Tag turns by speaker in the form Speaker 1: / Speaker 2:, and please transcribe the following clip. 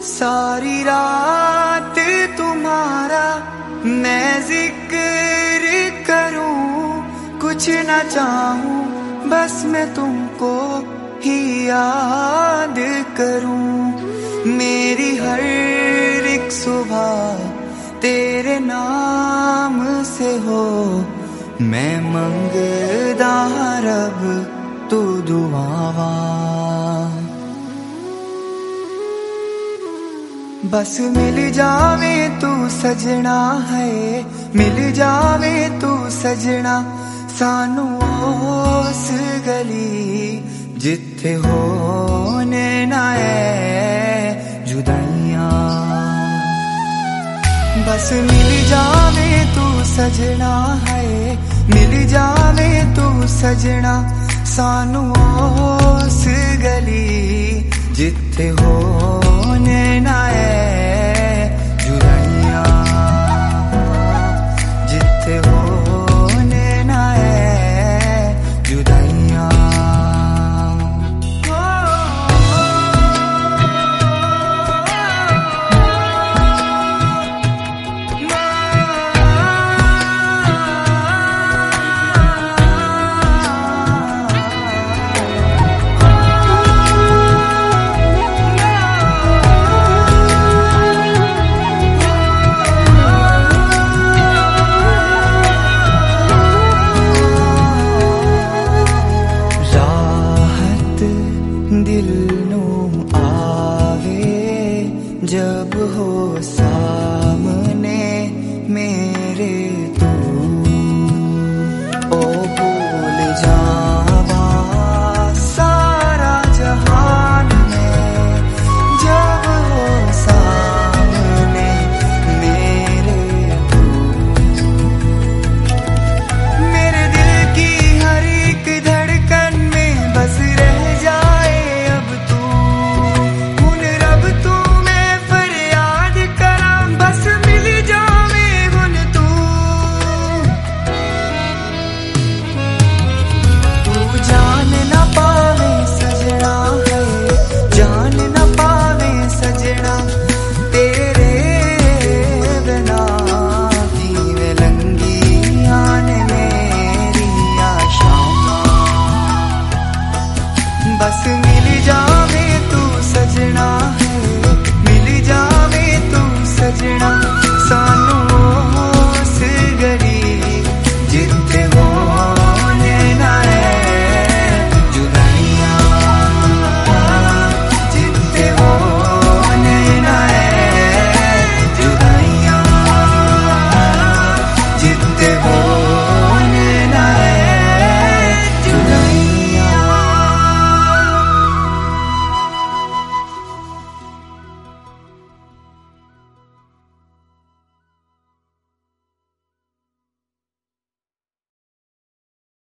Speaker 1: सारी रात तुम्हारा मैं जिक्र करूं, कुछ न चाहूं बस मैं तुमको ही याद करूं। मेरी हर एक सुबह तेरे नाम से हो, मैं मंगदा रब तू दुआवा। बस मिल जावे तू सजना है, मिल जावे तू सजना सानू उस गली जिथे होने ना है जुदाइयां। बस मिल जावे तू सजना है, मिल जावे तू सजना सानू उस गली जिथे होने ना है